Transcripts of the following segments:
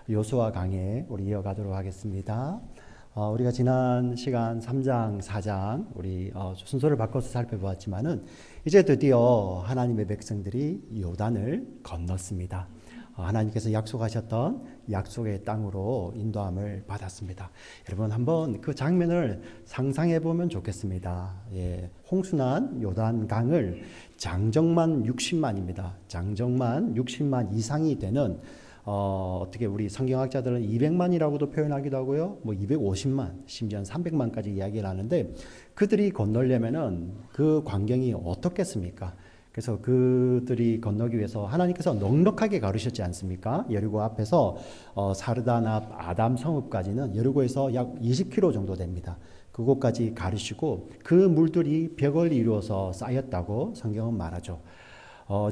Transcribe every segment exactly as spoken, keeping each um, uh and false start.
여호수아 강해 우리 이어가도록 하겠습니다. 어, 우리가 지난 시간 삼 장, 사 장 우리 어, 순서를 바꿔서 살펴보았지만은 이제 드디어 하나님의 백성들이 요단을 건넜습니다. 어, 하나님께서 약속하셨던 약속의 땅으로 인도함을 받았습니다. 여러분 한번 그 장면을 상상해 보면 좋겠습니다. 예, 홍수난 요단강을 장정만 육십만입니다. 장정만 육십만 이상이 되는 어, 어떻게 우리 성경학자들은 이백만이라고도 표현하기도 하고요. 뭐 이백오십만, 심지어 삼백만까지 이야기를 하는데 그들이 건너려면은 그 광경이 어떻겠습니까? 그래서 그들이 건너기 위해서 하나님께서 넉넉하게 가르셨지 않습니까? 여리고 앞에서 어, 사르단 앞 아담 성읍까지는 여리고에서 약 이십 킬로미터 정도 됩니다. 그곳까지 가르시고 그 물들이 벽을 이루어서 쌓였다고 성경은 말하죠. 어,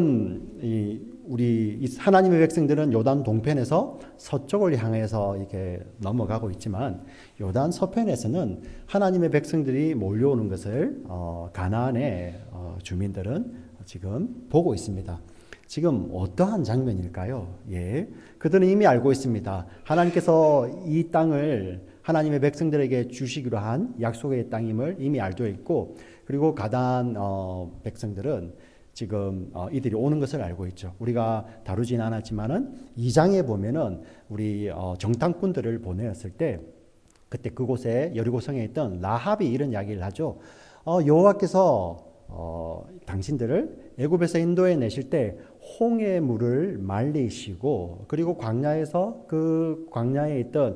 지금 이 우리 하나님의 백성들은 요단 동편에서 서쪽을 향해서 이렇게 넘어가고 있지만 요단 서편에서는 하나님의 백성들이 몰려오는 것을 어, 가나안의 어, 주민들은 지금 보고 있습니다. 지금 어떠한 장면일까요? 예, 그들은 이미 알고 있습니다. 하나님께서 이 땅을 하나님의 백성들에게 주시기로 한 약속의 땅임을 이미 알고 있고, 그리고 가나안 어, 백성들은 지금 어, 이들이 오는 것을 알고 있죠. 우리가 다루진 않았지만은 이 장에 보면은 우리 어, 정탐꾼들을 보내었을 때 그때 그곳에 여리고성에 있던 라합이 이런 이야기를 하죠. 어, 여호와께서 어, 당신들을 애굽에서 인도해 내실 때 홍해 물을 말리시고 그리고 광야에서 그 광야에 있던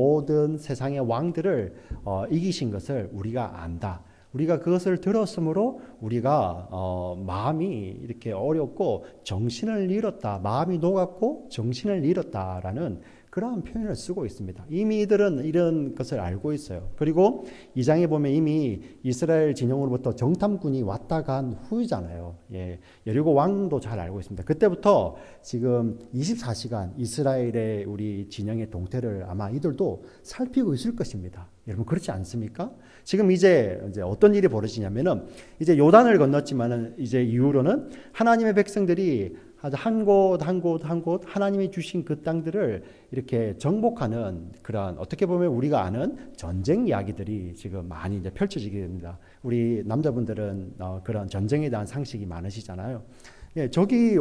모든 세상의 왕들을 어, 이기신 것을 우리가 안다. 우리가 그것을 들었으므로 우리가 어, 마음이 이렇게 어렵고 정신을 잃었다. 마음이 녹았고 정신을 잃었다라는 그러한 표현을 쓰고 있습니다. 이미 이들은 이런 것을 알고 있어요. 그리고 이 장에 보면 이미 이스라엘 진영으로부터 정탐꾼이 왔다 간 후이잖아요. 예, 여리고 왕도 잘 알고 있습니다. 그때부터 지금 이십사 시간 이스라엘의 우리 진영의 동태를 아마 이들도 살피고 있을 것입니다. 여러분 그렇지 않습니까? 지금 이제, 이제 어떤 일이 벌어지냐면은 이제 요단을 건넜지만은 이제 이후로는 하나님의 백성들이 한 곳, 한 곳, 한 곳 하나님이 주신 그 땅들을 이렇게 정복하는 그런 어떻게 보면 우리가 아는 전쟁 이야기들이 지금 많이 이제 펼쳐지게 됩니다. 우리 남자분들은 어, 그런 전쟁에 대한 상식이 많으시잖아요. 예, 적이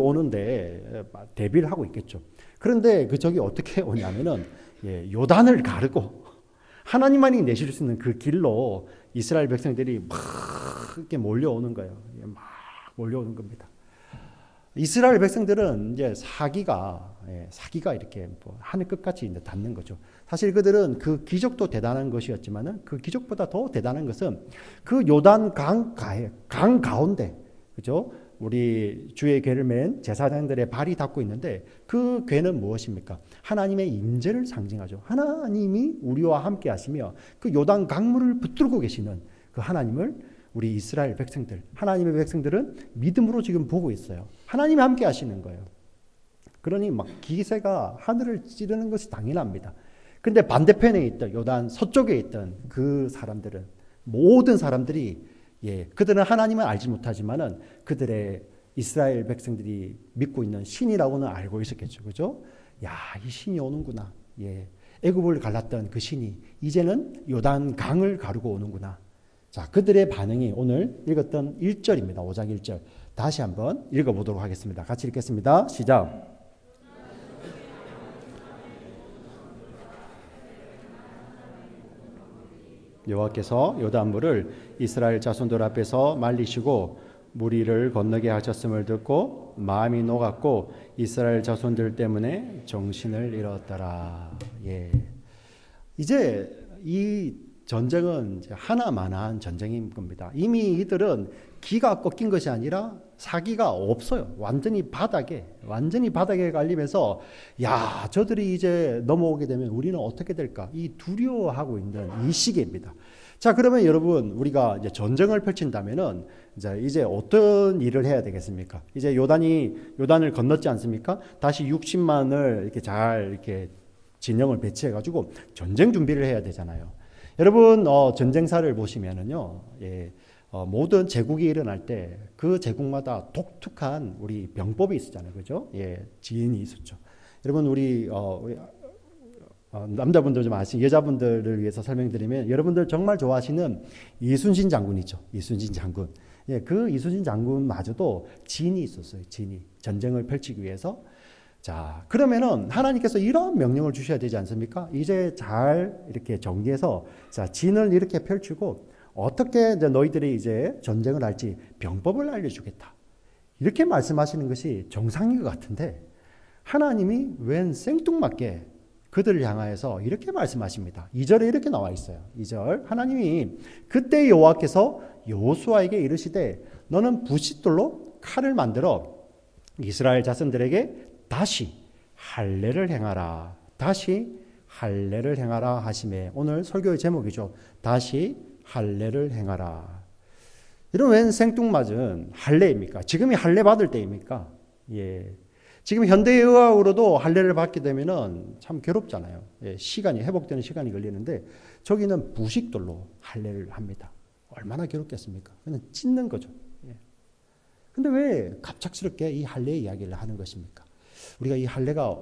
오는데 대비를 하고 있겠죠. 그런데 그 적이 어떻게 오냐면은 예, 요단을 가르고 하나님만이 내실 수 있는 그 길로 이스라엘 백성들이 막 이렇게 몰려오는 거예요. 막 몰려오는 겁니다. 이스라엘 백성들은 이제 사기가 예, 사기가 이렇게 뭐 하늘 끝까지 이제 닿는 거죠. 사실 그들은 그 기적도 대단한 것이었지만은 그 기적보다 더 대단한 것은 그 요단 강 가에 강 가운데 그죠? 우리 주의 궤를 맨 제사장들의 발이 닿고 있는데 그 궤는 무엇입니까? 하나님의 임재를 상징하죠. 하나님이 우리와 함께 하시며 그 요단 강물을 붙들고 계시는 그 하나님을 우리 이스라엘 백성들, 하나님의 백성들은 믿음으로 지금 보고 있어요. 하나님이 함께 하시는 거예요. 그러니 막 기세가 하늘을 찌르는 것이 당연합니다. 근데 반대편에 있던 요단 서쪽에 있던 그 사람들은 모든 사람들이 예, 그들은 하나님은 알지 못하지만은 그들의 이스라엘 백성들이 믿고 있는 신이라고는 알고 있었겠죠. 그죠? 야, 이 신이 오는구나. 예. 애굽을 갈랐던 그 신이 이제는 요단 강을 가르고 오는구나. 자, 그들의 반응이 오늘 읽었던 일 절입니다. 오 장 일 절. 다시 한번 읽어보도록 하겠습니다. 같이 읽겠습니다. 시작. 여호와께서 요단물을 이스라엘 자손들 앞에서 말리시고 무리를 건너게 하셨음을 듣고 마음이 녹았고 이스라엘 자손들 때문에 정신을 잃었더라. 예. 이제 이 전쟁은 이제 하나만한 전쟁인 겁니다. 이미 이들은 기가 꺾인 것이 아니라 사기가 없어요. 완전히 바닥에, 완전히 바닥에 갈리면서 야, 저들이 이제 넘어오게 되면 우리는 어떻게 될까? 이 두려워하고 있는 이 시기입니다. 자, 그러면 여러분, 우리가 이제 전쟁을 펼친다면은 이제, 이제 어떤 일을 해야 되겠습니까? 이제 요단이, 요단을 건넜지 않습니까? 다시 육십만을 이렇게 잘 이렇게 진영을 배치해가지고 전쟁 준비를 해야 되잖아요. 여러분, 어, 전쟁사를 보시면은요, 예, 어, 모든 제국이 일어날 때 그 제국마다 독특한 우리 병법이 있었잖아요. 그죠? 예, 지인이 있었죠. 여러분 우리, 어, 우리 어, 남자분들 좀 아시는 여자분들을 위해서 설명드리면 여러분들 정말 좋아하시는 이순신 장군이죠. 이순신 장군. 예, 그 이순신 장군마저도 진이 있었어요. 진이 전쟁을 펼치기 위해서. 자, 그러면은 하나님께서 이런 명령을 주셔야 되지 않습니까? 이제 잘 이렇게 정리해서 자, 진을 이렇게 펼치고 어떻게 이제 너희들이 이제 전쟁을 할지 병법을 알려주겠다. 이렇게 말씀하시는 것이 정상인 것 같은데 하나님이 웬 생뚱맞게 그들을 향하여서 이렇게 말씀하십니다. 이 절에 이렇게 나와 있어요. 이 절 하나님이 그때 여호와께서 여호수아에게 이르시되 너는 부싯돌로 칼을 만들어 이스라엘 자손들에게 다시 할례를 행하라. 다시 할례를 행하라 하시매 오늘 설교의 제목이죠. 다시 할례를 행하라. 이런 웬 생뚱맞은 할례입니까? 지금이 할례 받을 때입니까? 예. 지금 현대의학으로도 할례를 받게 되면은 참 괴롭잖아요. 예, 시간이 회복되는 시간이 걸리는데 저기는 부식돌로 할례를 합니다. 얼마나 괴롭겠습니까? 그냥 찢는 거죠. 예. 근데 왜 갑작스럽게 이 할례 이야기를 하는 것입니까? 우리가 이 할례가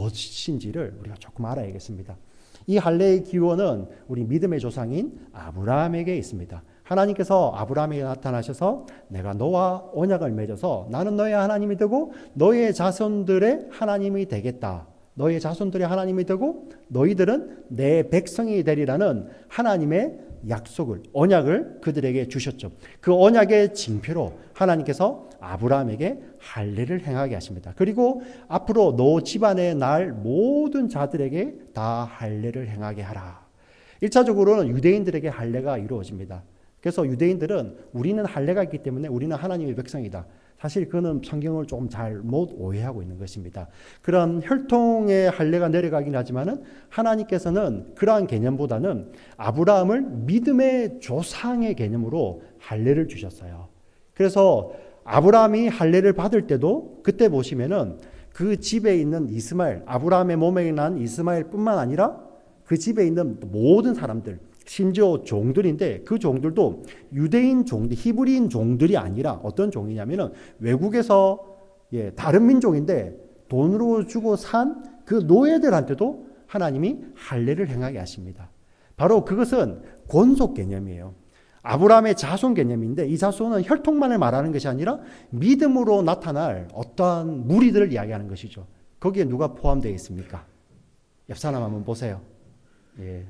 무엇인지를 우리가 조금 알아야겠습니다. 이 할례의 기원은 우리 믿음의 조상인 아브라함에게 있습니다. 하나님께서 아브라함에게 나타나셔서 내가 너와 언약을 맺어서 나는 너의 하나님이 되고 너의 자손들의 하나님이 되겠다. 너의 자손들의 하나님이 되고 너희들은 내 백성이 되리라는 하나님의 약속을, 언약을 그들에게 주셨죠. 그 언약의 징표로 하나님께서 아브라함에게 할례를 행하게 하십니다. 그리고 앞으로 너 집안에 날 모든 자들에게 다 할례를 행하게 하라. 일 차적으로는 유대인들에게 할례가 이루어집니다. 그래서 유대인들은 우리는 할례가 있기 때문에 우리는 하나님의 백성이다. 사실 그는 성경을 조금 잘못 오해하고 있는 것입니다. 그런 혈통의 할례가 내려가긴 하지만은 하나님께서는 그러한 개념보다는 아브라함을 믿음의 조상의 개념으로 할례를 주셨어요. 그래서 아브라함이 할례를 받을 때도 그때 보시면은 그 집에 있는 이스마엘, 아브라함의 몸에 난 이스마엘뿐만 아니라 그 집에 있는 모든 사람들, 심지어 종들인데 그 종들도 유대인 종들, 히브리인 종들이 아니라 어떤 종이냐면은 외국에서 예, 다른 민족인데 돈으로 주고 산 그 노예들한테도 하나님이 할례를 행하게 하십니다. 바로 그것은 권속 개념이에요. 아브라함의 자손 개념인데 이 자손은 혈통만을 말하는 것이 아니라 믿음으로 나타날 어떠한 무리들을 이야기하는 것이죠. 거기에 누가 포함되어 있습니까? 옆 사람 한번 보세요. 예.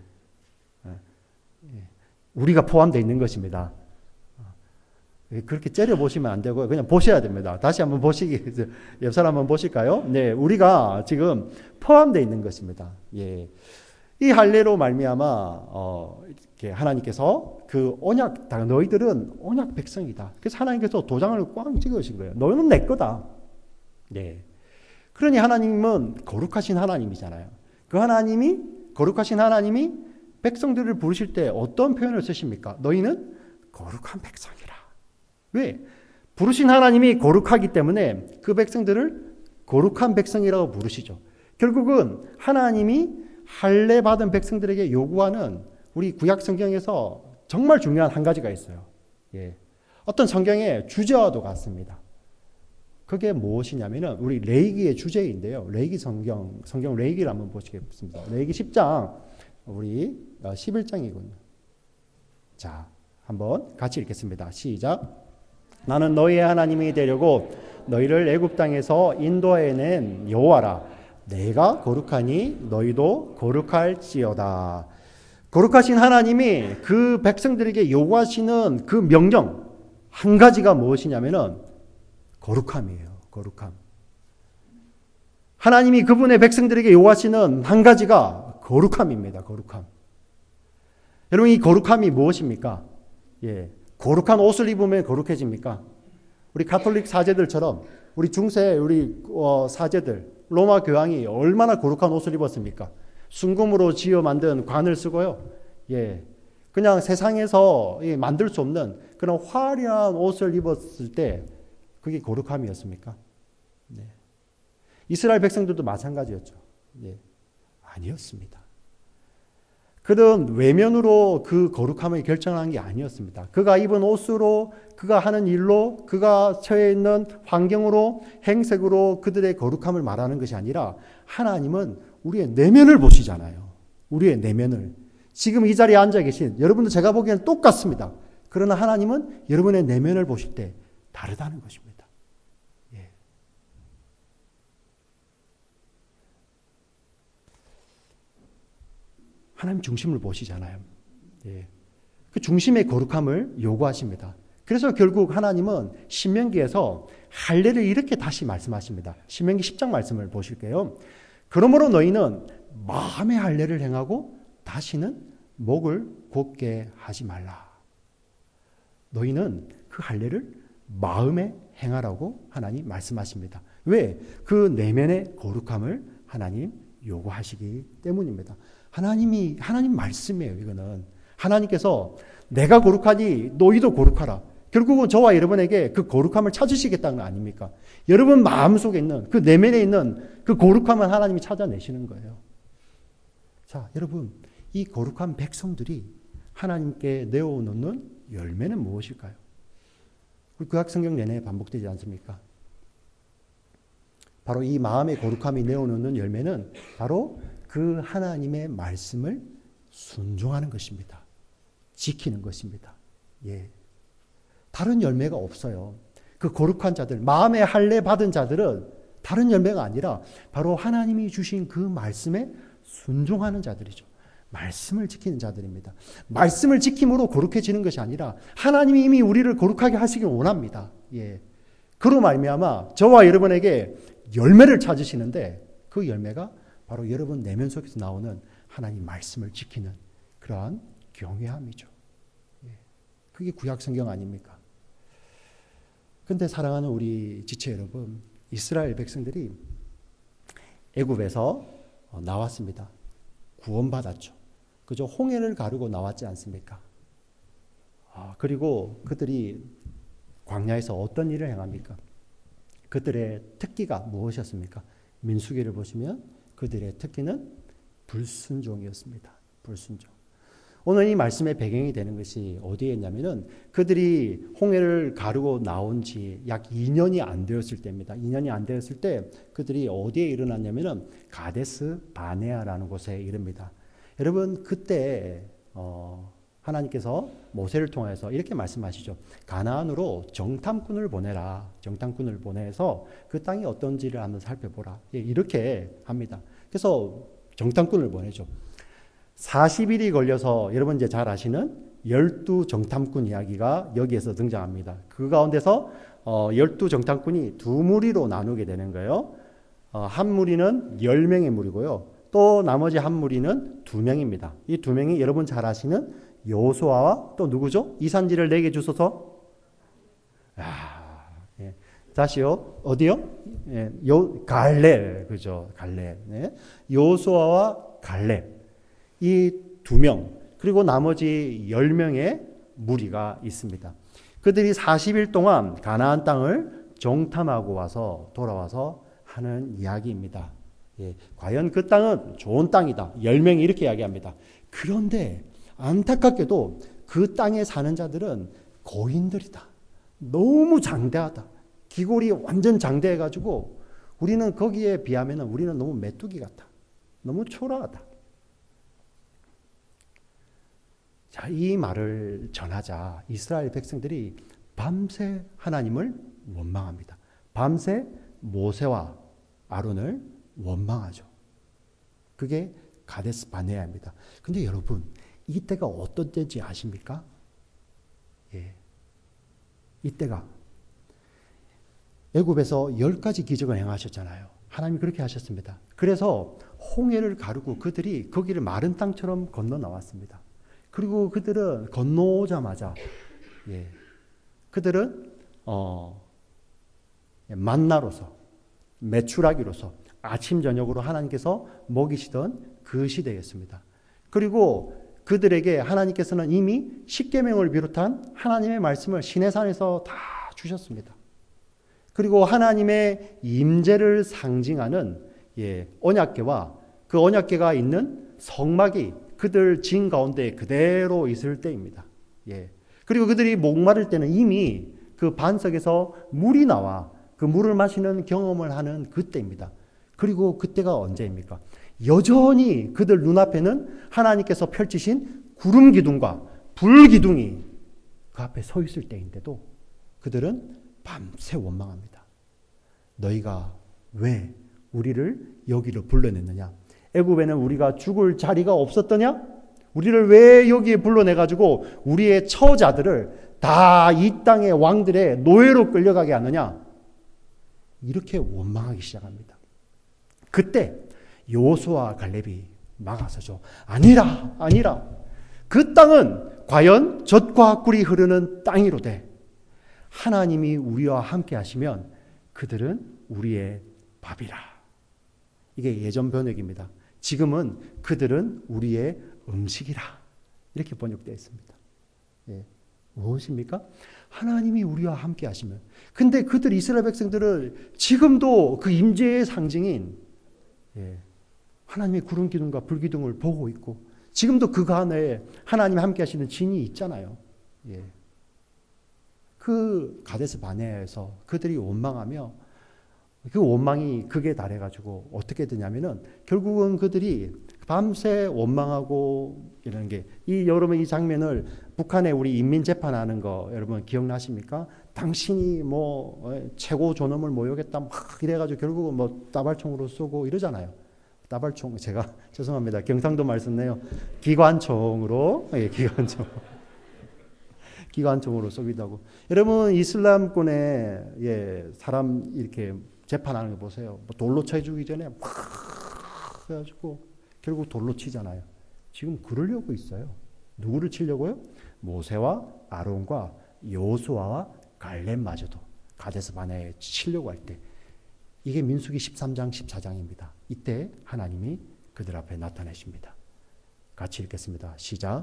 우리가 포함되어 있는 것입니다. 그렇게 째려보시면 안 되고요. 그냥 보셔야 됩니다. 다시 한번 보시기, 옆 사람 한번 보실까요? 네, 우리가 지금 포함되어 있는 것입니다. 예. 이 할례로 말미암아, 어, 이렇게 하나님께서 그 언약, 너희들은 언약 백성이다. 그래서 하나님께서 도장을 꽝 찍으신 거예요. 너희는 내 거다. 네. 그러니 하나님은 거룩하신 하나님이잖아요. 그 하나님이, 거룩하신 하나님이 백성들을 부르실 때 어떤 표현을 쓰십니까? 너희는 거룩한 백성이라. 왜? 부르신 하나님이 거룩하기 때문에 그 백성들을 거룩한 백성이라고 부르시죠. 결국은 하나님이 할례 받은 백성들에게 요구하는 우리 구약 성경에서 정말 중요한 한 가지가 있어요. 예. 어떤 성경의 주제와도 같습니다. 그게 무엇이냐면은 우리 레위기의 주제인데요. 레위기 성경, 성경 레위기를 한번 보시겠습니다. 레위기 십 장, 우리 십일 장이군요. 자, 한번 같이 읽겠습니다. 시작. 나는 너희의 하나님이 되려고 너희를 애굽 땅에서 인도해낸 여호와라. 내가 거룩하니 너희도 거룩할지어다. 거룩하신 하나님이 그 백성들에게 요구하시는 그 명령 한 가지가 무엇이냐면은 거룩함이에요. 거룩함. 하나님이 그분의 백성들에게 요구하시는 한 가지가 거룩함입니다. 거룩함. 여러분, 이 거룩함이 무엇입니까? 예, 거룩한 옷을 입으면 거룩해집니까? 우리 가톨릭 사제들처럼 우리 중세 우리 어, 사제들 로마 교황이 얼마나 거룩한 옷을 입었습니까? 순금으로 지어 만든 관을 쓰고요. 예, 그냥 세상에서 만들 수 없는 그런 화려한 옷을 입었을 때 그게 거룩함이었습니까? 네. 이스라엘 백성들도 마찬가지였죠. 예, 아니었습니다. 그는 외면으로 그 거룩함을 결정한 게 아니었습니다. 그가 입은 옷으로, 그가 하는 일로, 그가 처해 있는 환경으로, 행색으로 그들의 거룩함을 말하는 것이 아니라 하나님은 우리의 내면을 보시잖아요. 우리의 내면을. 지금 이 자리에 앉아 계신 여러분도 제가 보기에는 똑같습니다. 그러나 하나님은 여러분의 내면을 보실 때 다르다는 것입니다. 예. 하나님 중심을 보시잖아요. 예. 그 중심의 거룩함을 요구하십니다. 그래서 결국 하나님은 신명기에서 할례를 이렇게 다시 말씀하십니다. 신명기 십 장 말씀을 보실게요. 그러므로 너희는 마음의 할례를 행하고 다시는 목을 곧게 하지 말라. 너희는 그 할례를 마음에 행하라고 하나님 말씀하십니다. 왜? 그 내면의 거룩함을 하나님 요구하시기 때문입니다. 하나님이 하나님 말씀이에요. 이거는 하나님께서 내가 거룩하니 너희도 거룩하라. 결국은 저와 여러분에게 그 거룩함을 찾으시겠다는 거 아닙니까? 여러분 마음속에 있는 그 내면에 있는 그 거룩함을 하나님이 찾아내시는 거예요. 자, 여러분 이 거룩한 백성들이 하나님께 내어놓는 열매는 무엇일까요? 우리 구약성경 내내 반복되지 않습니까? 바로 이 마음의 거룩함이 내어놓는 열매는 바로 그 하나님의 말씀을 순종하는 것입니다. 지키는 것입니다. 예. 다른 열매가 없어요. 그 거룩한 자들, 마음의 할례 받은 자들은 다른 열매가 아니라 바로 하나님이 주신 그 말씀에 순종하는 자들이죠. 말씀을 지키는 자들입니다. 말씀을 지킴으로 거룩해지는 것이 아니라 하나님이 이미 우리를 거룩하게 하시길 원합니다. 예. 그로 말미암아 저와 여러분에게 열매를 찾으시는데 그 열매가 바로 여러분 내면 속에서 나오는 하나님 말씀을 지키는 그러한 경외함이죠. 예. 그게 구약 성경 아닙니까? 근데 사랑하는 우리 지체 여러분, 이스라엘 백성들이 애굽에서 나왔습니다. 구원받았죠. 그저 홍해를 가르고 나왔지 않습니까? 아, 그리고 그들이 광야에서 어떤 일을 행합니까? 그들의 특기가 무엇이었습니까? 민수기를 보시면 그들의 특기는 불순종이었습니다. 불순종. 오늘 이 말씀의 배경이 되는 것이 어디에 있냐면은 그들이 홍해를 가르고 나온 지 약 이 년이 안 되었을 때입니다. 이 년이 안 되었을 때 그들이 어디에 일어났냐면은 가데스 바네아라는 곳에 이릅니다. 여러분 그때 어, 하나님께서 모세를 통해서 이렇게 말씀하시죠. 가나안으로 정탐꾼을 보내라. 정탐꾼을 보내서 그 땅이 어떤지를 한번 살펴보라. 예, 이렇게 합니다. 그래서 정탐꾼을 보내죠. 사십 일이 걸려서 여러분 이제 잘 아시는 열두 정탐꾼 이야기가 여기에서 등장합니다. 그 가운데서 어, 열두 정탐꾼이 두 무리로 나누게 되는 거예요. 어, 한 무리는 열 명의 무리고요. 또 나머지 한 무리는 두 명입니다. 이 두 명이 여러분 잘 아시는 여호수아와 또 누구죠? 이 산지를 내게 주소서. 아, 예. 다시요. 어디요? 예, 요 갈렙. 그죠? 갈렙. 네. 여호수아와 갈렙. 이 두 명, 그리고 나머지 열 명의 무리가 있습니다. 그들이 사십 일 동안 가나안 땅을 정탐하고 와서 돌아와서 하는 이야기입니다. 예, 과연 그 땅은 좋은 땅이다. 열 명이 이렇게 이야기합니다. 그런데 안타깝게도 그 땅에 사는 자들은 고인들이다. 너무 장대하다. 기골이 완전 장대해가지고 우리는 거기에 비하면 우리는 너무 메뚜기 같아. 너무 초라하다. 자, 이 말을 전하자 이스라엘 백성들이 밤새 하나님을 원망합니다. 밤새 모세와 아론을 원망하죠. 그게 가데스 바네아입니다. 근데 여러분, 이때가 어떤 때인지 아십니까? 예. 이때가 애굽에서 열 가지 기적을 행하셨잖아요. 하나님이 그렇게 하셨습니다. 그래서 홍해를 가르고 그들이 거기를 마른 땅처럼 건너 나왔습니다. 그리고 그들은 건너오자마자 예, 그들은 어, 만나로서 메추라기로서 아침 저녁으로 하나님께서 먹이시던 그 시대였습니다. 그리고 그들에게 하나님께서는 이미 십계명을 비롯한 하나님의 말씀을 시내산에서 다 주셨습니다. 그리고 하나님의 임재를 상징하는 예, 언약궤와 그 언약궤가 있는 성막이 그들 진 가운데 그대로 있을 때입니다. 예. 그리고 그들이 목마를 때는 이미 그 반석에서 물이 나와 그 물을 마시는 경험을 하는 그때입니다. 그리고 그때가 언제입니까? 여전히 그들 눈앞에는 하나님께서 펼치신 구름 기둥과 불 기둥이 그 앞에 서 있을 때인데도 그들은 밤새 원망합니다. 너희가 왜 우리를 여기로 불러냈느냐? 애굽에는 우리가 죽을 자리가 없었더냐? 우리를 왜 여기에 불러내가지고 우리의 처자들을 다 이 땅의 왕들의 노예로 끌려가게 하느냐? 이렇게 원망하기 시작합니다. 그때 여호수아와 갈렙이 막아서죠. 아니라, 아니라. 그 땅은 과연 젖과 꿀이 흐르는 땅이로되 하나님이 우리와 함께 하시면 그들은 우리의 밥이라. 이게 예전 번역입니다. 지금은 그들은 우리의 음식이라. 이렇게 번역되어 있습니다. 예. 무엇입니까? 하나님이 우리와 함께 하시면. 근데 그들 이스라엘 백성들은 지금도 그 임재의 상징인 예. 하나님의 구름 기둥과 불 기둥을 보고 있고 지금도 그 안에 하나님이 함께 하시는 진이 있잖아요. 예. 그 가데스 바네아에서 그들이 원망하며 그 원망이 극에 달해가지고 어떻게 되냐면은 결국은 그들이 밤새 원망하고 이런 게 이 여러분 이 장면을 북한에 우리 인민 재판하는 거 여러분 기억나십니까? 당신이 뭐 최고 존엄을 모욕했다 막 이래가지고 결국은 뭐 따발총으로 쏘고 이러잖아요. 따발총 제가 죄송합니다. 경상도 말 썼네요. 기관총으로 예, 기관총. 기관총으로 쏘기도 하고. 여러분 이슬람권에 예, 사람 이렇게 재판하는 거 보세요. 뭐 돌로 쳐 주기 전에 막 해가지고 결국 돌로 치잖아요. 지금 그러려고 있어요. 누구를 치려고요? 모세와 아론과 여호수아와 갈렙마저도 가데스 바네아에 치려고 할 때 이게 민수기 십삼 장 십사 장입니다. 이때 하나님이 그들 앞에 나타내십니다. 같이 읽겠습니다. 시작.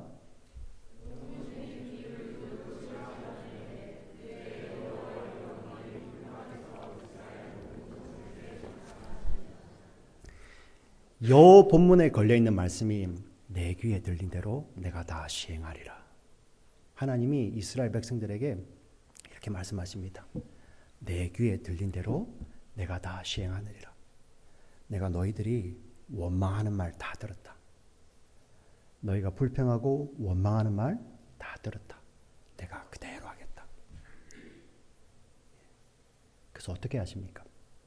여 본문에 걸려있는 말씀이 내 귀에 들린 대로 내가 다 시행하리라. 하나님이 이스라엘 백성들에게 이렇게 말씀하십니다. 내 귀에 들린 대로 내가 다 시행하느니라. 내가 너희들이 원망하는 말 다 들었다. 너희가 불평하고 원망하는 말 다 들었다. 내가 그대로 하겠다. 그래서 어떻게 하십니까?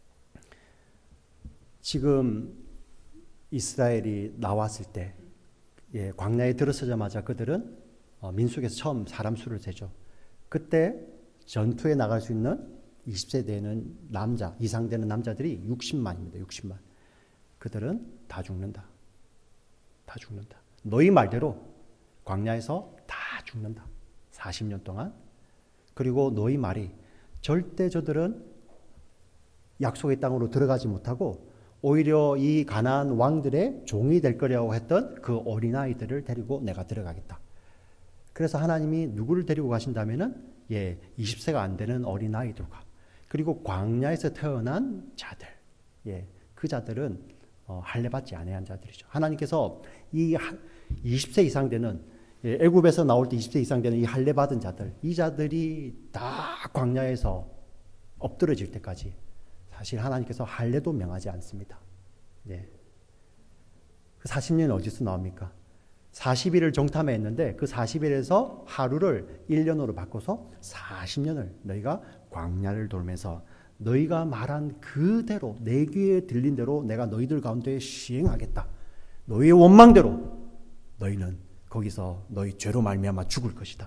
지금 이스라엘이 나왔을 때 예, 광야에 들어서자마자 그들은 어, 민수기에서 처음 사람 수를 세죠. 그때 전투에 나갈 수 있는 이십 세 되는 남자 이상 되는 남자들이 육십만입니다. 육십만. 그들은 다 죽는다. 다 죽는다. 너희 말대로 광야에서 다 죽는다. 사십 년 동안. 그리고 너희 말이 절대 저들은 약속의 땅으로 들어가지 못하고 오히려 이 가나안 왕들의 종이 될 거라고 했던 그 어린아이들을 데리고 내가 들어가겠다. 그래서 하나님이 누구를 데리고 가신다면은 예, 이십 세가 안 되는 어린아이들과 그리고 광야에서 태어난 자들. 예, 그 자들은 어, 할례받지 아니한 자들이죠. 하나님께서 이 이십 세 이상 되는 예, 애굽에서 나올 때 이십 세 이상 되는 이 할례받은 자들, 이 자들이 다 광야에서 엎드러질 때까지 사실 하나님께서 할례도 명하지 않습니다. 예. 그 사십 년이 어디서 나옵니까? 사십 일을 정탐해 했는데 그 사십 일에서 하루를 일 년으로 바꿔서 사십 년을 너희가 광야를 돌면서 너희가 말한 그대로 내 귀에 들린 대로 내가 너희들 가운데 시행하겠다. 너희의 원망대로 너희는 거기서 너희 죄로 말미암아 죽을 것이다.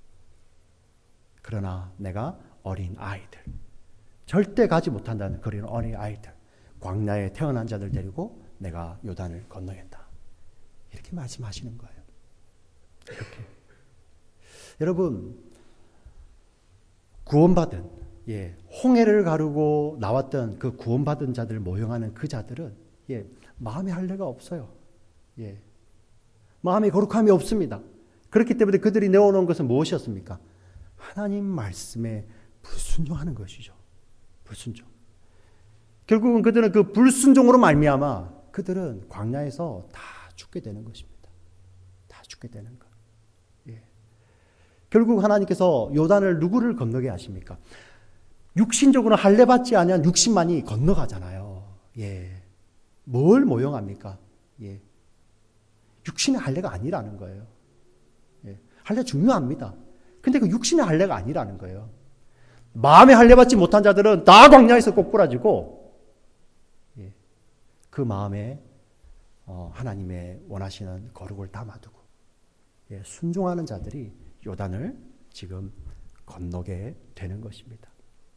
그러나 내가 어린 아이들 절대 가지 못한다는 그런 어린 아이들 광야에 태어난 자들 데리고 내가 요단을 건너겠다. 이렇게 말씀하시는 거예요. 이렇게. 여러분 구원받은 예, 홍해를 가르고 나왔던 그 구원받은 자들 모형하는 그 자들은 예, 마음에 할례가 없어요. 예, 마음에 거룩함이 없습니다. 그렇기 때문에 그들이 내어놓은 것은 무엇이었습니까? 하나님 말씀에 불순종하는 것이죠. 불순종. 결국은 그들은 그 불순종으로 말미암아 그들은 광야에서 다 죽게 되는 것입니다. 다 죽게 되는 것. 예. 결국 하나님께서 요단을 누구를 건너게 하십니까? 육신적으로 할례받지 아니한 육십만이 건너가잖아요. 예. 뭘 모형합니까? 예. 육신의 할례가 아니라는 거예요. 예. 할례 중요합니다. 근데 그 육신의 할례가 아니라는 거예요. 마음의 할례 받지 못한 자들은 다 광야에서 꼬꾸라지고, 예. 그 마음에 어, 하나님의 원하시는 거룩을 담아두고, 예. 순종하는 자들이 요단을 지금 건너게 되는 것입니다.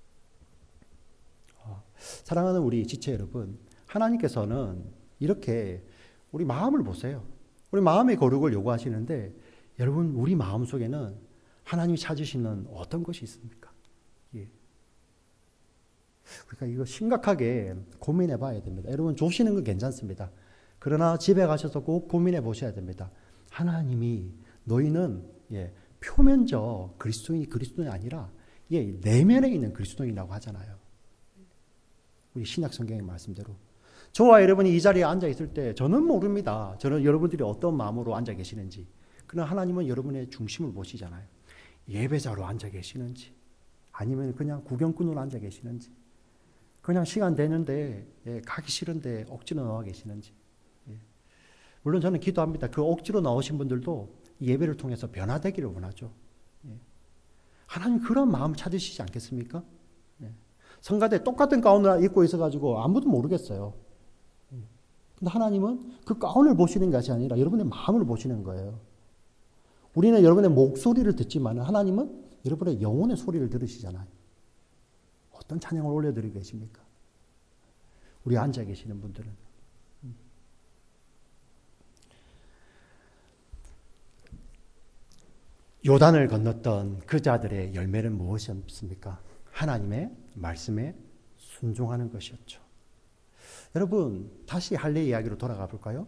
어, 사랑하는 우리 지체 여러분, 하나님께서는 이렇게 우리 마음을 보세요. 우리 마음의 거룩을 요구하시는데, 여러분 우리 마음 속에는 하나님이 찾으시는 어떤 것이 있습니까? 예. 그러니까 이거 심각하게 고민해 봐야 됩니다. 여러분 조시는 건 괜찮습니다. 그러나 집에 가셔서 꼭 고민해 보셔야 됩니다. 하나님이 너희는 예, 표면적 그리스도인이 그리스도인이 아니라 예, 내면에 있는 그리스도인이라고 하잖아요. 우리 신약 성경의 말씀대로. 저와 여러분이 이 자리에 앉아 있을 때 저는 모릅니다. 저는 여러분들이 어떤 마음으로 앉아 계시는지. 그러나 하나님은 여러분의 중심을 보시잖아요. 예배자로 앉아 계시는지, 아니면 그냥 구경꾼으로 앉아 계시는지, 그냥 시간 되는데 예, 가기 싫은데 억지로 나와 계시는지. 예. 물론 저는 기도합니다. 그 억지로 나오신 분들도 예배를 통해서 변화되기를 원하죠. 예. 하나님 그런 마음 찾으시지 않겠습니까? 예. 성가대 똑같은 가운을 입고 있어가지고 아무도 모르겠어요. 예. 근데 하나님은 그 가운을 보시는 것이 아니라 여러분의 마음을 보시는 거예요. 우리는 여러분의 목소리를 듣지만 하나님은 여러분의 영혼의 소리를 들으시잖아요. 어떤 찬양을 올려드리고 계십니까? 우리 앉아 계시는 분들은. 요단을 건넜던 그 자들의 열매는 무엇이었습니까? 하나님의 말씀에 순종하는 것이었죠. 여러분 다시 할례 이야기로 돌아가 볼까요?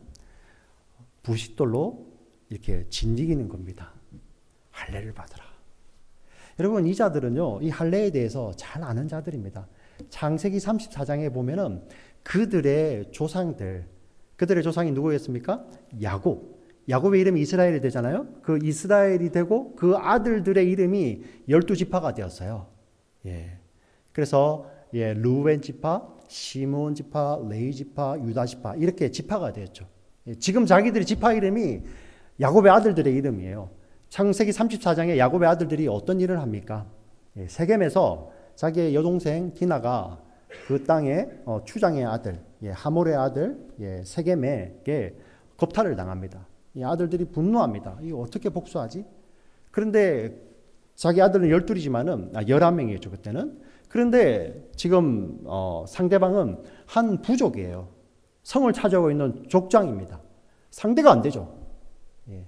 부싯돌로 이렇게 진리기는 겁니다. 할례를 받으라. 여러분 이 자들은요, 이 할례에 대해서 잘 아는 자들입니다. 창세기 삼십사 장에 보면은 그들의 조상들, 그들의 조상이 누구였습니까? 야곱. 야곱의 이름이 이스라엘이 되잖아요. 그 이스라엘이 되고 그 아들들의 이름이 열두 지파가 되었어요. 예. 그래서 예, 루벤 지파, 시몬 지파, 레위 지파, 유다 지파 이렇게 지파가 되었죠. 예, 지금 자기들의 지파 이름이 야곱의 아들들의 이름이에요. 창세기 삼십사 장에 야곱의 아들들이 어떤 일을 합니까? 예, 세겜에서 자기의 여동생 디나가 그 땅의 어, 추장의 아들, 예, 하몰의 아들, 예, 세겜에게 겁탈을 당합니다. 이 아들들이 분노합니다. 이거 어떻게 복수하지? 그런데 자기 아들은 열둘이지만은 아, 열한 명이었죠 그때는. 그런데 지금 어, 상대방은 한 부족이에요. 성을 차지하고 있는 족장입니다. 상대가 안 되죠. 예.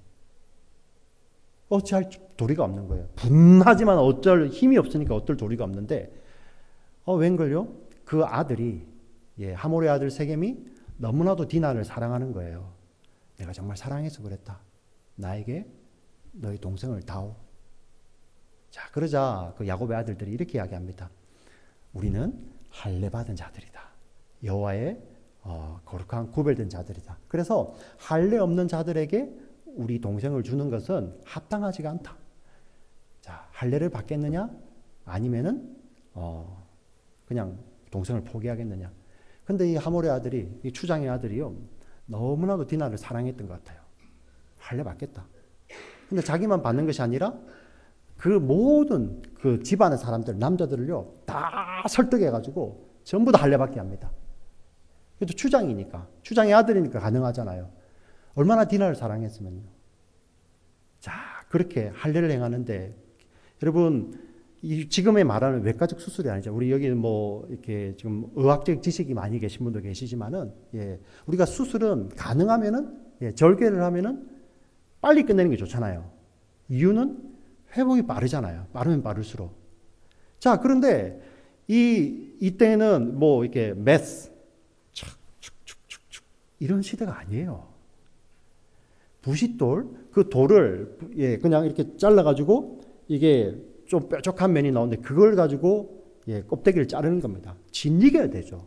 어찌할 도리가 없는 거예요. 분하지만 어쩔 힘이 없으니까 어쩔 도리가 없는데 어, 웬걸요? 그 아들이 예, 하몰의 아들 세겜이 너무나도 디나를 사랑하는 거예요. 내가 정말 사랑해서 그랬다. 나에게 너희 동생을 다오. 자, 그러자 그 야곱의 아들들이 이렇게 이야기합니다. 우리는 할례 받은 자들이다. 여호와의 어, 거룩한 구별된 자들이다. 그래서 할례 없는 자들에게 우리 동생을 주는 것은 합당하지가 않다. 자, 할례를 받겠느냐? 아니면은 어, 그냥 동생을 포기하겠느냐? 근데 이 하몰의 아들이, 이 추장의 아들이요, 너무나도 디나를 사랑했던 것 같아요. 할례 받겠다. 근데 자기만 받는 것이 아니라 그 모든 그 집안의 사람들, 남자들을요, 다 설득해가지고 전부 다 할례 받게 합니다. 그래도 추장이니까, 추장의 아들이니까 가능하잖아요. 얼마나 디나를 사랑했으면요. 자, 그렇게 할례를 행하는데, 여러분, 이 지금의 말하는 외과적 수술이 아니죠. 우리 여기 뭐 이렇게 지금 의학적 지식이 많이 계신 분도 계시지만은, 예, 우리가 수술은 가능하면은, 예, 절개를 하면은 빨리 끝내는 게 좋잖아요. 이유는 회복이 빠르잖아요. 빠르면 빠를수록. 자, 그런데 이 이때는 뭐 이렇게 메스, 축축축축축 이런 시대가 아니에요. 부싯돌, 그 돌을 예, 그냥 이렇게 잘라가지고 이게 좀 뾰족한 면이 나오는데 그걸 가지고 예, 껍데기를 자르는 겁니다. 진리게 되죠.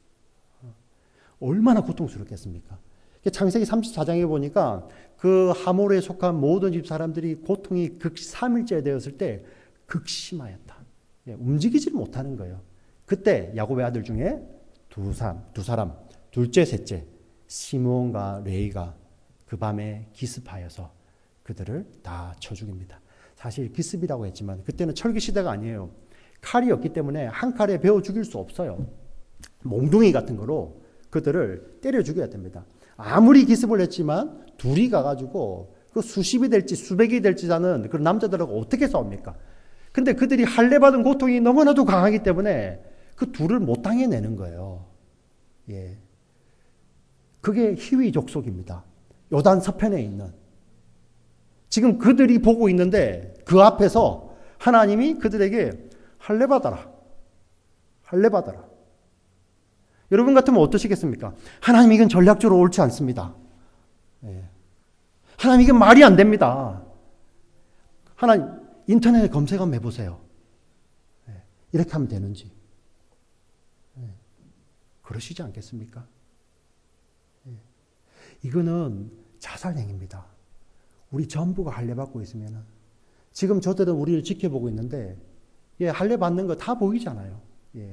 얼마나 고통스럽겠습니까? 창세기 삼십사 장에 보니까 그 하몰에 속한 모든 집 사람들이 고통이 극삼일째 되었을 때 극심하였다. 예, 움직이지를 못하는 거예요. 그때 야곱의 아들 중에 두 사람, 두 사람 둘째, 셋째 시므온과 레위가 그 밤에 기습하여서 그들을 다 쳐 죽입니다. 사실 기습이라고 했지만 그때는 철기 시대가 아니에요. 칼이 없기 때문에 한 칼에 베어 죽일 수 없어요. 몽둥이 같은 거로 그들을 때려 죽여야 됩니다. 아무리 기습을 했지만 둘이 가가지고 그 수십이 될지 수백이 될지 하는 그런 남자들하고 어떻게 싸웁니까? 근데 그들이 할례받은 고통이 너무나도 강하기 때문에 그 둘을 못 당해내는 거예요. 예. 그게 히위 족속입니다. 요단 서편에 있는. 지금 그들이 보고 있는데 그 앞에서 하나님이 그들에게 할례받아라. 할례받아라. 여러분 같으면 어떠시겠습니까? 하나님 이건 전략적으로 옳지 않습니다. 예. 하나님 이건 말이 안 됩니다. 하나님 인터넷에 검색 한번 해보세요. 예. 이렇게 하면 되는지. 예. 그러시지 않겠습니까? 예. 이거는 자살행위입니다. 우리 전부가 할례받고 있으면 지금 저들은 우리를 지켜보고 있는데 예, 할례받는 거 다 보이잖아요. 예.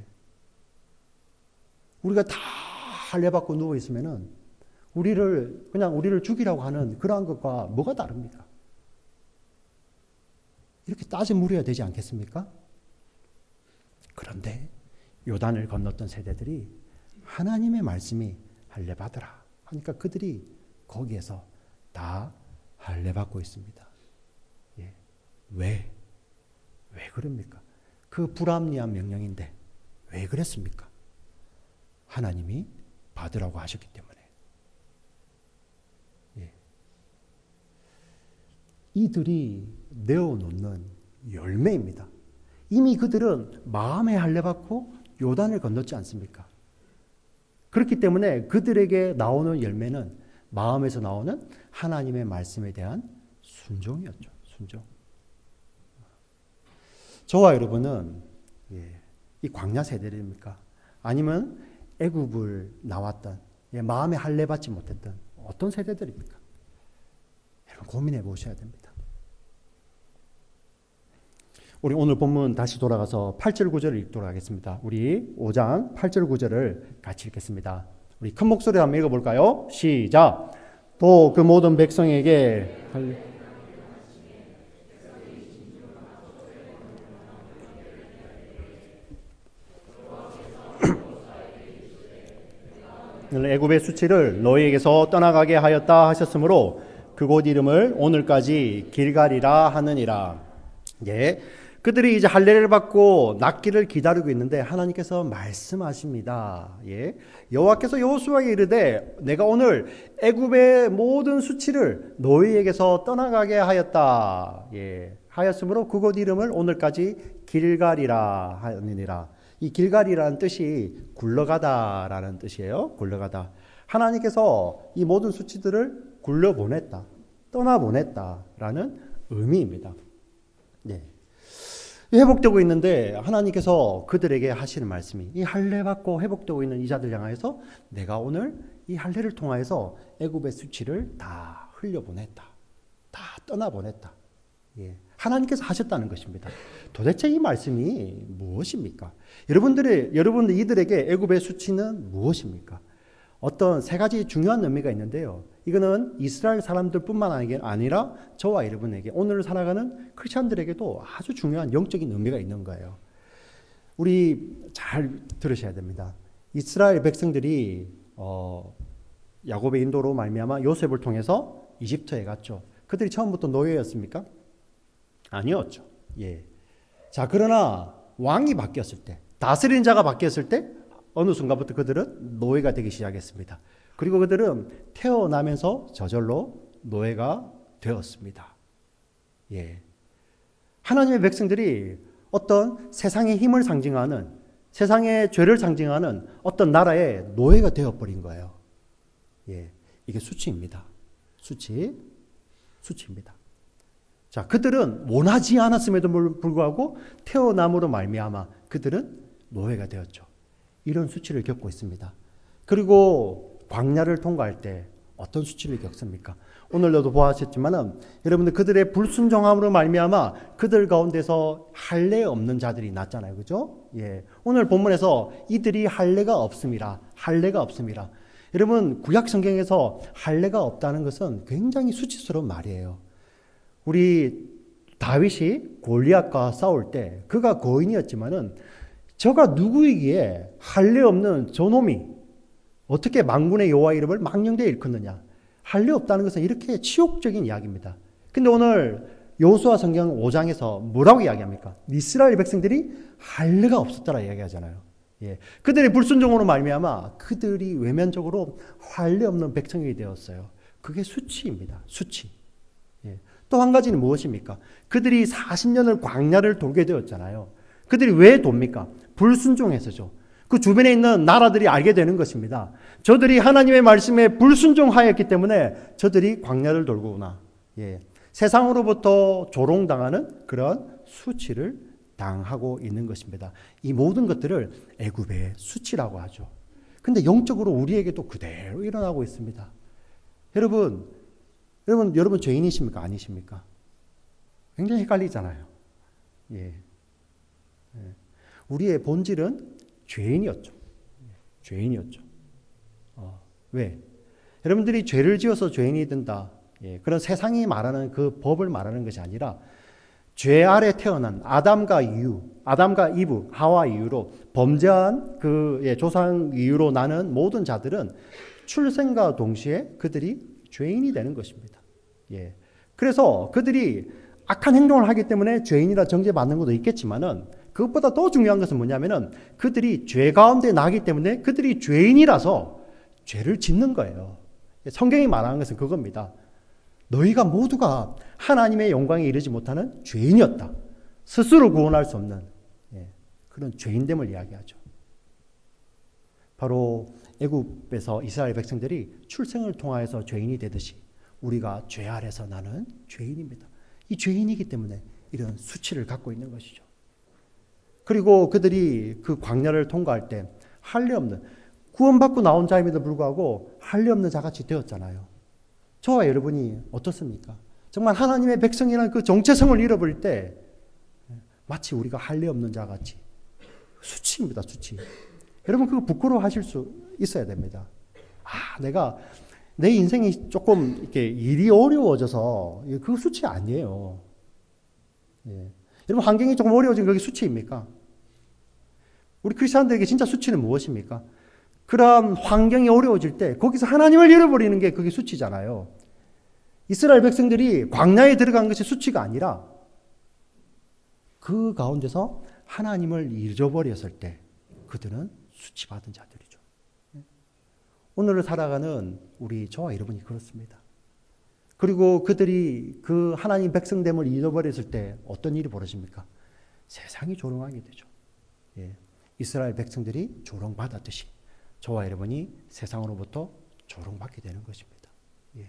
우리가 다 할례받고 누워 있으면은 우리를 그냥 우리를 죽이라고 하는 그러한 것과 뭐가 다릅니까? 이렇게 따져 물어야 되지 않겠습니까? 그런데 요단을 건넜던 세대들이 하나님의 말씀이 할례받으라 하니까 그들이 거기에서 다 할례받고 있습니다. 예. 왜? 왜 그럽니까? 그 불합리한 명령인데 왜 그랬습니까? 하나님이 받으라고 하셨기 때문에. 예. 이들이 내어놓는 열매입니다. 이미 그들은 마음에 할례받고 요단을 건넜지 않습니까? 그렇기 때문에 그들에게 나오는 열매는 마음에서 나오는 하나님의 말씀에 대한 순종이었죠. 순종. 저와 여러분은 예, 이 광야 세대입니까? 아니면 애굽을 나왔던 예, 마음에 할례받지 못했던 어떤 세대들입니까? 여러분 고민해 보셔야 됩니다. 우리 오늘 본문 다시 돌아가서 팔 절 구 절을 읽도록 하겠습니다. 우리 오 장 팔 절 구 절을 같이 읽겠습니다. 우리 큰 목소리로 한번 읽어볼까요? 시작! 또 그 모든 백성에게 애굽의 수치를 너희에게서 떠나가게 하였다 하셨으므로 그곳 이름을 오늘까지 길갈이라 하느니라. 예. 그들이 이제 할례를 받고 낫기를 기다리고 있는데 하나님께서 말씀하십니다. 예. 여호와께서 여호수아에게 이르되 내가 오늘 애굽의 모든 수치를 너희에게서 떠나가게 하였다. 예. 하였으므로 그곳 이름을 오늘까지 길갈이라 하느니라. 이 길갈이라는 뜻이 굴러가다라는 뜻이에요. 굴러가다. 하나님께서 이 모든 수치들을 굴려보냈다. 떠나보냈다라는 의미입니다. 네. 회복되고 있는데 하나님께서 그들에게 하시는 말씀이 이 할례받고 회복되고 있는 이 자들 향하여서 내가 오늘 이 할례를 통하여서 애굽의 수치를 다 흘려보냈다. 다 떠나보냈다. 예. 하나님께서 하셨다는 것입니다. 도대체 이 말씀이 무엇입니까? 여러분들의 여러분들 이들에게 애굽의 수치는 무엇입니까? 어떤 세 가지 중요한 의미가 있는데요. 이거는 이스라엘 사람들뿐만 아니라 저와 여러분에게 오늘 살아가는 크리스천들에게도 아주 중요한 영적인 의미가 있는 거예요. 우리 잘 들으셔야 됩니다. 이스라엘 백성들이 어, 야곱의 인도로 말미암아 요셉을 통해서 이집트에 갔죠. 그들이 처음부터 노예였습니까? 아니었죠. 예. 자, 그러나 왕이 바뀌었을 때, 다스리는 자가 바뀌었을 때 어느 순간부터 그들은 노예가 되기 시작했습니다. 그리고 그들은 태어나면서 저절로 노예가 되었습니다. 예. 하나님의 백성들이 어떤 세상의 힘을 상징하는, 세상의 죄를 상징하는 어떤 나라의 노예가 되어버린 거예요. 예. 이게 수치입니다. 수치. 수치입니다. 자, 그들은 원하지 않았음에도 불구하고 태어남으로 말미암아 그들은 노예가 되었죠. 이런 수치를 겪고 있습니다. 그리고 광야를 통과할 때 어떤 수치를 겪습니까? 오늘도 보았지만은 여러분들 그들의 불순종함으로 말미암아 그들 가운데서 할례 없는 자들이 났잖아요, 그죠? 예, 오늘 본문에서 이들이 할례가 없음이라, 할례가 없음이라. 여러분, 구약 성경에서 할례가 없다는 것은 굉장히 수치스러운 말이에요. 우리 다윗이 골리앗과 싸울 때 그가 거인이었지만은 저가 누구이기에 할례 없는 저놈이 어떻게 만군의 여호와 이름을 망령되이 일컫느냐. 할례 없다는 것은 이렇게 치욕적인 이야기입니다. 근데 오늘 여호수아 성경 오 장에서 뭐라고 이야기합니까? 이스라엘 백성들이 할례가 없었다라 이야기하잖아요. 예. 그들의 불순종으로 말미암아 그들이 외면적으로 할례 없는 백성이 되었어요. 그게 수치입니다. 수치. 예. 또 한 가지는 무엇입니까? 그들이 사십 년을 광야를 돌게 되었잖아요. 그들이 왜 돕니까? 불순종해서죠. 그 주변에 있는 나라들이 알게 되는 것입니다. 저들이 하나님의 말씀에 불순종하였기 때문에 저들이 광야를 돌구나. 예. 세상으로부터 조롱당하는 그런 수치를 당하고 있는 것입니다. 이 모든 것들을 애굽의 수치라고 하죠. 근데 영적으로 우리에게도 그대로 일어나고 있습니다. 여러분, 여러분, 여러분 죄인이십니까? 아니십니까? 굉장히 헷갈리잖아요. 예. 예. 우리의 본질은 죄인이었죠. 죄인이었죠. 어, 왜? 여러분들이 죄를 지어서 죄인이 된다. 예, 그런 세상이 말하는 그 법을 말하는 것이 아니라 죄 아래 태어난 아담과 이유, 아담과 이브, 하와 이유로 범죄한 그 예, 조상 이유로 나는 모든 자들은 출생과 동시에 그들이 죄인이 되는 것입니다. 예. 그래서 그들이 악한 행동을 하기 때문에 죄인이라 정죄받는 것도 있겠지만은 그것보다 더 중요한 것은 뭐냐면은 그들이 죄 가운데 나기 때문에 그들이 죄인이라서 죄를 짓는 거예요. 성경이 말하는 것은 그겁니다. 너희가 모두가 하나님의 영광에 이르지 못하는 죄인이었다. 스스로 구원할 수 없는 예, 그런 죄인됨을 이야기하죠. 바로 애굽에서 이스라엘 백성들이 출생을 통하여서 죄인이 되듯이 우리가 죄 아래서 나는 죄인입니다. 이 죄인이기 때문에 이런 수치를 갖고 있는 것이죠. 그리고 그들이 그 광야를 통과할 때 할례 없는 구원받고 나온 자임에도 불구하고 할례 없는 자같이 되었잖아요. 저와 여러분이 어떻습니까? 정말 하나님의 백성이라는 그 정체성을 잃어버릴 때 마치 우리가 할례 없는 자같이 수치입니다. 수치. 여러분 그거 부끄러워하실 수 있어야 됩니다. 아, 내가 내 인생이 조금 이렇게 일이 어려워져서 그 수치 아니에요. 예. 여러분 환경이 조금 어려워진 그게 수치입니까? 우리 크리스천들에게 진짜 수치는 무엇입니까? 그런 환경이 어려워질 때 거기서 하나님을 잃어버리는 게 그게 수치잖아요. 이스라엘 백성들이 광야에 들어간 것이 수치가 아니라 그 가운데서 하나님을 잊어버렸을 때 그들은 수치받은 자들이죠. 오늘을 살아가는 우리 저와 여러분이 그렇습니다. 그리고 그들이 그 하나님 백성됨을 잊어버렸을 때 어떤 일이 벌어집니까? 세상이 조롱하게 되죠. 예. 이스라엘 백성들이 조롱받았듯이 저와 여러분이 세상으로부터 조롱받게 되는 것입니다. 예.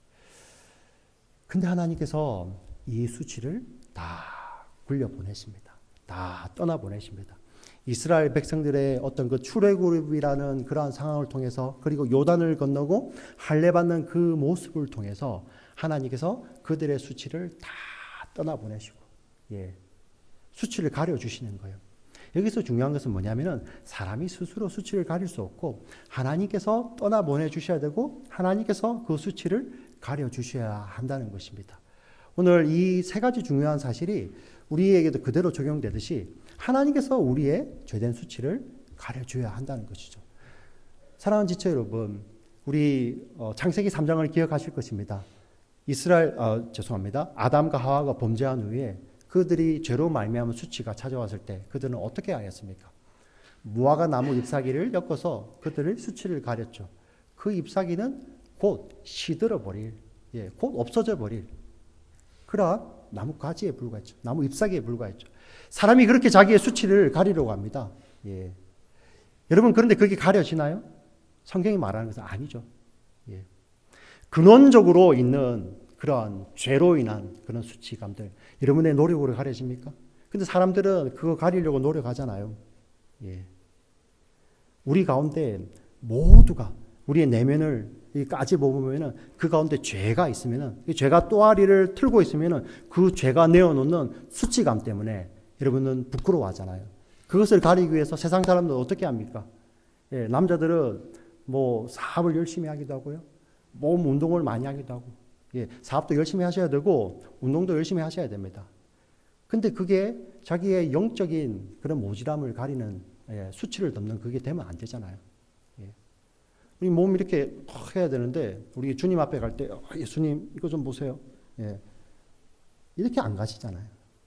근데 하나님께서 이 수치를 다 굴려보내십니다. 다 떠나보내십니다. 이스라엘 백성들의 어떤 그 출애굽이라는 그러한 상황을 통해서 그리고 요단을 건너고 할례받는 그 모습을 통해서 하나님께서 그들의 수치를 다 떠나보내시고 예. 수치를 가려주시는 거예요. 여기서 중요한 것은 뭐냐면은 사람이 스스로 수치를 가릴 수 없고 하나님께서 떠나보내 주셔야 되고 하나님께서 그 수치를 가려 주셔야 한다는 것입니다. 오늘 이 세 가지 중요한 사실이 우리에게도 그대로 적용되듯이 하나님께서 우리의 죄된 수치를 가려 줘야 한다는 것이죠. 사랑하는 지체 여러분, 우리 창세기 삼 장을 기억하실 것입니다. 이스라엘 어, 죄송합니다. 아담과 하와가 범죄한 후에 그들이 죄로 말미암은 수치가 찾아왔을 때 그들은 어떻게 하였습니까? 무화과 나무 잎사귀를 엮어서 그들의 수치를 가렸죠. 그 잎사귀는 곧 시들어 버릴, 예, 곧 없어져 버릴 그러한 나무 가지에 불과했죠. 나무 잎사귀에 불과했죠. 사람이 그렇게 자기의 수치를 가리려고 합니다. 예. 여러분 그런데 그게 가려지나요? 성경이 말하는 것은 아니죠. 예. 근원적으로 있는 그러한 죄로 인한 그런 수치감들, 여러분의 노력으로 가려집니까? 근데 사람들은 그거 가리려고 노력하잖아요. 예. 우리 가운데 모두가 우리의 내면을 까집어보면은 그 가운데 죄가 있으면은, 이 죄가 또아리를 틀고 있으면은 그 죄가 내어놓는 수치감 때문에 여러분은 부끄러워하잖아요. 그것을 가리기 위해서 세상 사람들은 어떻게 합니까? 예, 남자들은 뭐 사업을 열심히 하기도 하고요. 몸 운동을 많이 하기도 하고. 예, 사업도 열심히 하셔야 되고 운동도 열심히 하셔야 됩니다. 근데 그게 자기의 영적인 그런 모질함을 가리는 예, 수치를 덮는 그게 되면 안 되잖아요. 예. 우리 몸 이렇게 해야 되는데 우리 주님 앞에 갈 때 어, 예수님 이거 좀 보세요. 예. 이렇게 안 가시잖아요.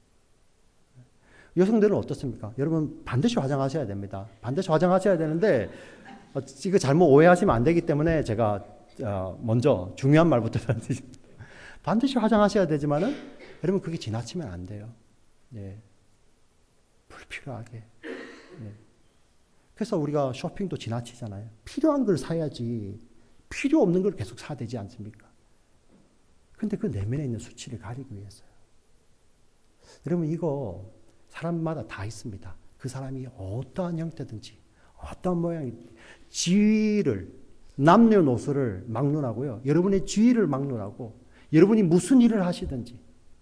여성들은 어떻습니까? 여러분 반드시 화장하셔야 됩니다. 반드시 화장하셔야 되는데 어, 이거 잘못 오해하시면 안 되기 때문에 제가 어, 먼저 중요한 말부터 반드시 반드시 화장하셔야 되지만은 여러분 그게 지나치면 안 돼요. 예. 불필요하게. 예. 그래서 우리가 쇼핑도 지나치잖아요. 필요한 걸 사야지 필요 없는 걸 계속 사야 되지 않습니까? 근데 그 내면에 있는 수치를 가리기 위해서요. 여러분 이거 사람마다 다 있습니다. 그 사람이 어떠한 형태든지 어떤 모양이든지 지위를 남녀노소를 막론하고요. 여러분의 지위를 막론하고 여러분이 무슨 일을 하시든지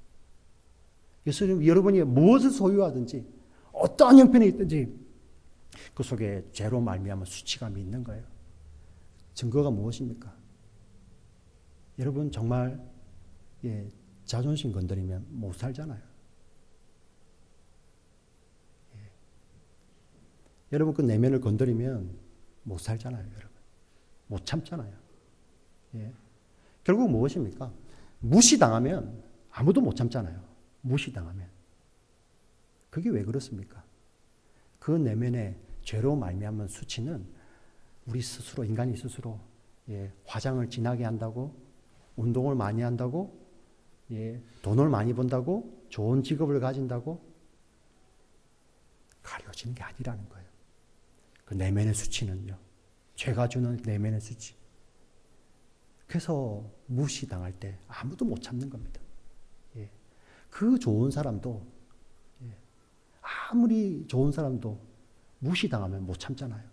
여러분이 무엇을 소유하든지 어떠한 형편에 있든지 그 속에 죄로 말미암은 수치감이 있는 거예요. 증거가 무엇입니까? 여러분 정말 예, 자존심 건드리면 못 살잖아요. 예. 여러분 그 내면을 건드리면 못 살잖아요. 여러분 못 참잖아요. 예. 결국 무엇입니까? 무시당하면 아무도 못 참잖아요. 무시당하면. 그게 왜 그렇습니까? 그 내면의 죄로 말미암은 수치는 우리 스스로 인간이 스스로 예, 화장을 진하게 한다고 운동을 많이 한다고 예, 돈을 많이 번다고 좋은 직업을 가진다고 가려지는 게 아니라는 거예요. 그 내면의 수치는요. 죄가 주는 내면의 수치. 그래서 무시당할 때 아무도 못 참는 겁니다. 예. 그 좋은 사람도 예. 아무리 좋은 사람도 무시당하면 못 참잖아요.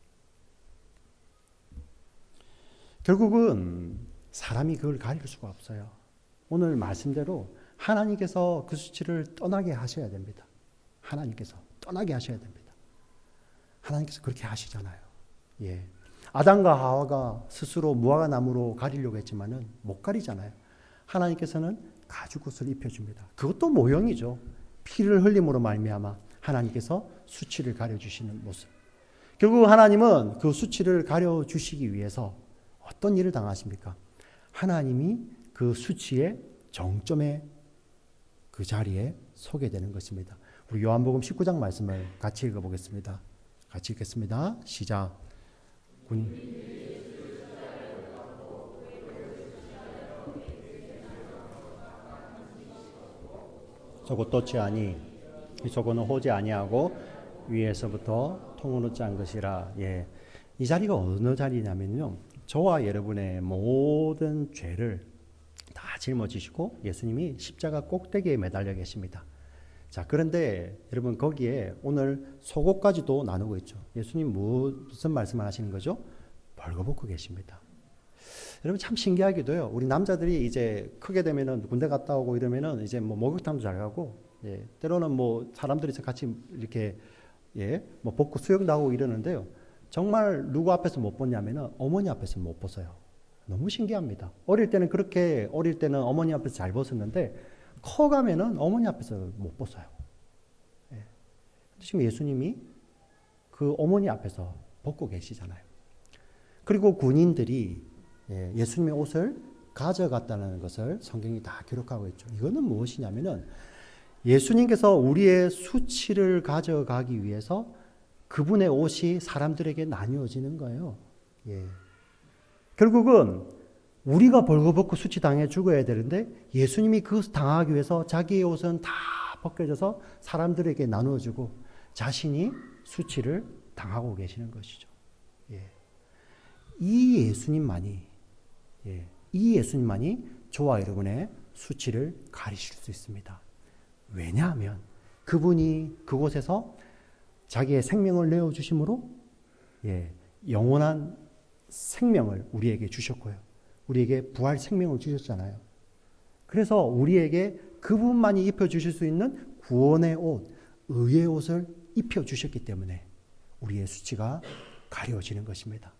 결국은 사람이 그걸 가릴 수가 없어요. 오늘 말씀대로 하나님께서 그 수치를 떠나게 하셔야 됩니다. 하나님께서 떠나게 하셔야 됩니다. 하나님께서 그렇게 하시잖아요. 예. 아담과 하와가 스스로 무화과 나무로 가리려고 했지만은 못 가리잖아요. 하나님께서는 가죽옷을 입혀줍니다. 그것도 모형이죠. 피를 흘림으로 말미암아 하나님께서 수치를 가려주시는 모습. 결국 하나님은 그 수치를 가려주시기 위해서 어떤 일을 당하십니까? 하나님이 그 수치의 정점에 그 자리에 서게 되는 것입니다. 우리 요한복음 십구 장 말씀을 같이 읽어보겠습니다. 같이 읽겠습니다. 시작. 군. 저것 떴지 아니 저거는 호지 아니하고 위에서부터 통으로 짠 것이라. 예, 이 자리가 어느 자리냐면요, 저와 여러분의 모든 죄를 다 짊어지시고 예수님이 십자가 꼭대기에 매달려 계십니다. 자, 그런데 여러분 거기에 오늘 속옷까지도 나누고 있죠. 예수님 무슨 말씀을 하시는 거죠? 벌거벗고 계십니다. 여러분 참 신기하기도요. 우리 남자들이 이제 크게 되면은 군대 갔다 오고 이러면은 이제 뭐 목욕탕도 잘 가고, 예, 때로는 뭐 사람들이 같이 이렇게 예, 뭐 벗고 수영도 하고 이러는데요. 정말 누구 앞에서 못 벗냐면은 어머니 앞에서 못 벗어요. 너무 신기합니다. 어릴 때는 그렇게 어릴 때는 어머니 앞에서 잘 벗었는데 커가면은 어머니 앞에서 못 벗어요. 예. 지금 예수님이 그 어머니 앞에서 벗고 계시잖아요. 그리고 군인들이 예, 예수님의 옷을 가져갔다는 것을 성경이 다 기록하고 있죠. 이거는 무엇이냐면은 예수님께서 우리의 수치를 가져가기 위해서 그분의 옷이 사람들에게 나뉘어지는 거예요. 예. 결국은 우리가 벌거벗고 수치 당해 죽어야 되는데 예수님이 그것을 당하기 위해서 자기의 옷은 다 벗겨져서 사람들에게 나누어주고 자신이 수치를 당하고 계시는 것이죠. 예. 이 예수님만이 예, 이 예수님만이 저와 여러분의 수치를 가리실 수 있습니다. 왜냐하면 그분이 그곳에서 자기의 생명을 내어주심으로 예, 영원한 생명을 우리에게 주셨고요. 우리에게 부활 생명을 주셨잖아요. 그래서 우리에게 그분만이 입혀주실 수 있는 구원의 옷, 의의 옷을 입혀주셨기 때문에 우리의 수치가 가려지는 것입니다.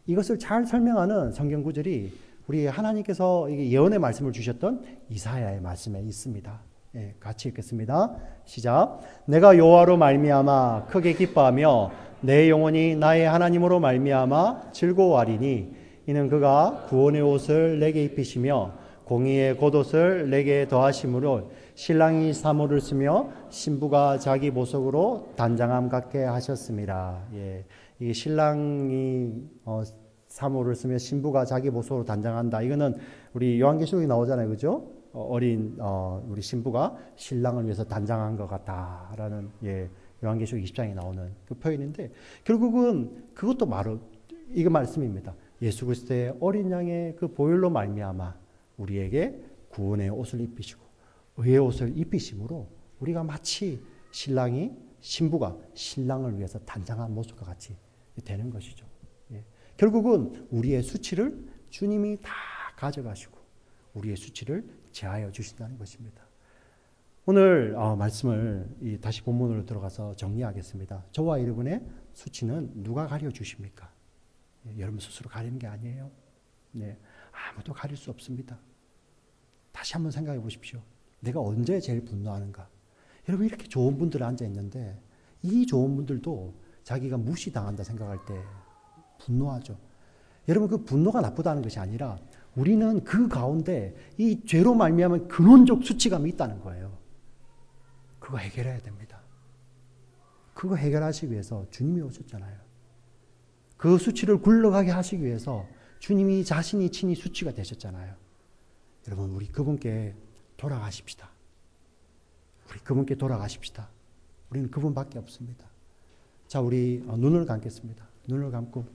이것을 잘 설명하는 성경 구절이 우리 하나님께서 예언의 말씀을 주셨던 이사야의 말씀에 있습니다. 예, 같이 읽겠습니다. 시작. 내가 여호와로 말미암아 크게 기뻐하며 내 영혼이 나의 하나님으로 말미암아 즐거워하리니 이는 그가 구원의 옷을 내게 입히시며 공의의 겉옷을 내게 더하심으로 신랑이 사모를 쓰며 신부가 자기 보석으로 단장함 같게 하셨습니다. 예, 이게 신랑이 어, 사모를 쓰며 신부가 자기 보석으로 단장한다. 이거는 우리 요한계시록에 나오잖아요, 그죠? 어, 어린 어, 우리 신부가 신랑을 위해서 단장한 것 같다라는 예, 요한계시록 이십 장에 나오는 그 표현인데 결국은 그것도 바로 이거 말씀입니다. 예수 그리스도의 어린 양의 그 보혈로 말미암아 우리에게 구원의 옷을 입히시고 의의 옷을 입히심으로 우리가 마치 신랑이 신부가 신랑을 위해서 단장한 모습과 같이 되는 것이죠. 예. 결국은 우리의 수치를 주님이 다 가져가시고 우리의 수치를 제하여 주신다는 것입니다. 오늘 어, 말씀을 이 다시 본문으로 들어가서 정리하겠습니다. 저와 여러분의 수치는 누가 가려 주십니까? 예, 여러분 스스로 가리는 게 아니에요. 네, 아무도 가릴 수 없습니다. 다시 한번 생각해 보십시오. 내가 언제 제일 분노하는가? 여러분 이렇게 좋은 분들 앉아 있는데 이 좋은 분들도 자기가 무시당한다 생각할 때 분노하죠. 여러분 그 분노가 나쁘다는 것이 아니라 우리는 그 가운데 이 죄로 말미암은 근원적 수치감이 있다는 거예요. 그거 해결해야 됩니다. 그거 해결하시기 위해서 주님이 오셨잖아요. 그 수치를 굴러가게 하시기 위해서 주님이 자신이 친히 수치가 되셨잖아요. 여러분 우리 그분께 돌아가십시다. 우리 그분께 돌아가십시다. 우리는 그분밖에 없습니다. 자, 우리 눈을 감겠습니다. 눈을 감고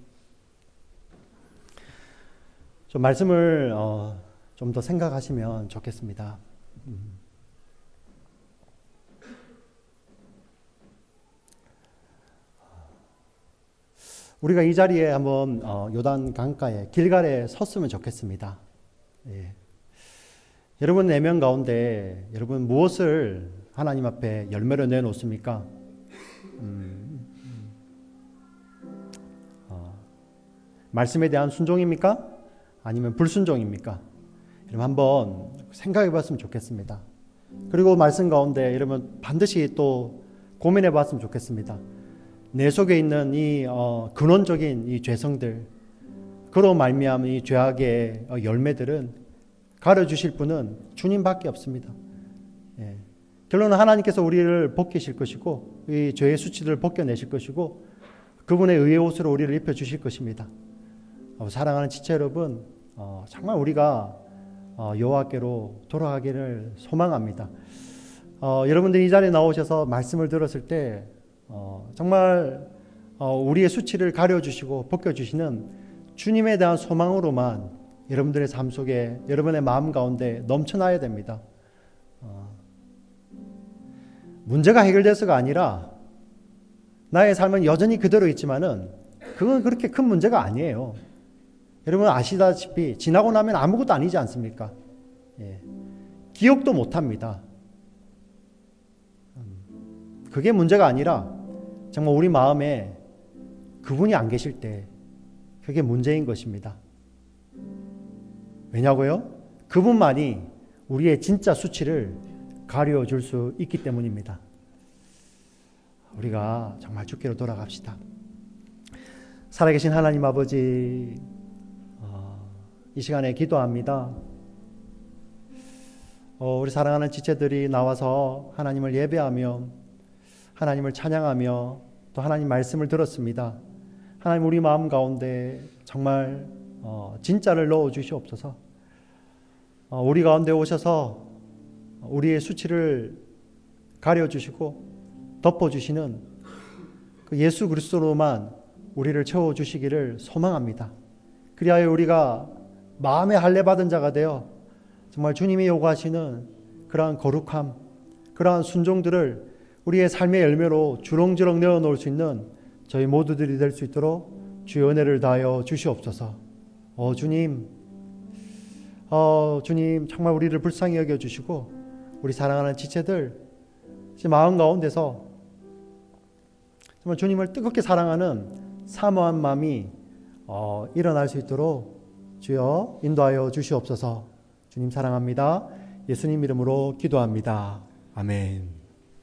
좀 말씀을 어, 좀 더 생각하시면 좋겠습니다. 음. 우리가 이 자리에 한번 어, 요단 강가에 길갈에 섰으면 좋겠습니다. 예. 여러분 내면 가운데 여러분 무엇을 하나님 앞에 열매로 내놓습니까? 음, 어, 말씀에 대한 순종입니까? 아니면 불순종입니까? 여러분 한번 생각해 봤으면 좋겠습니다. 그리고 말씀 가운데 여러분 반드시 또 고민해 봤으면 좋겠습니다. 내 속에 있는 이 어, 근원적인 이 죄성들, 그로 말미암은 이 죄악의 어, 열매들은 가려주실 분은 주님밖에 없습니다. 예. 결론은 하나님께서 우리를 벗기실 것이고 이 죄의 수치를 벗겨내실 것이고 그분의 의의 옷으로 우리를 입혀주실 것입니다. 어, 사랑하는 지체 여러분, 어, 정말 우리가 어, 여호와께로 돌아가기를 소망합니다. 어, 여러분들이 이 자리에 나오셔서 말씀을 들었을 때 어, 정말 어, 우리의 수치를 가려주시고 벗겨주시는 주님에 대한 소망으로만 여러분들의 삶 속에 여러분의 마음 가운데 넘쳐나야 됩니다. 어, 문제가 해결돼서가 아니라 나의 삶은 여전히 그대로 있지만은 그건 그렇게 큰 문제가 아니에요. 여러분 아시다시피 지나고 나면 아무것도 아니지 않습니까? 예. 기억도 못합니다. 그게 문제가 아니라 정말 우리 마음에 그분이 안 계실 때 그게 문제인 것입니다. 왜냐고요? 그분만이 우리의 진짜 수치를 가려줄 수 있기 때문입니다. 우리가 정말 주께로 돌아갑시다. 살아계신 하나님 아버지, 어, 이 시간에 기도합니다. 어, 우리 사랑하는 지체들이 나와서 하나님을 예배하며 하나님을 찬양하며 또 하나님 말씀을 들었습니다. 하나님 우리 마음 가운데 정말 어, 진짜를 넣어 주시옵소서. 어, 우리 가운데 오셔서 우리의 수치를 가려주시고 덮어주시는 그 예수 그리스도로만 우리를 채워주시기를 소망합니다. 그리하여 우리가 마음에 할례받은 자가 되어 정말 주님이 요구하시는 그러한 거룩함, 그러한 순종들을 우리의 삶의 열매로 주렁주렁 내어놓을 수 있는 저희 모두들이 될 수 있도록 주의 은혜를 다하여 주시옵소서. 어, 주님, 어, 주님 정말 우리를 불쌍히 여겨주시고 우리 사랑하는 지체들 마음 가운데서 정말 주님을 뜨겁게 사랑하는 사모한 마음이 어, 일어날 수 있도록 주여 인도하여 주시옵소서. 주님 사랑합니다. 예수님 이름으로 기도합니다. 아멘.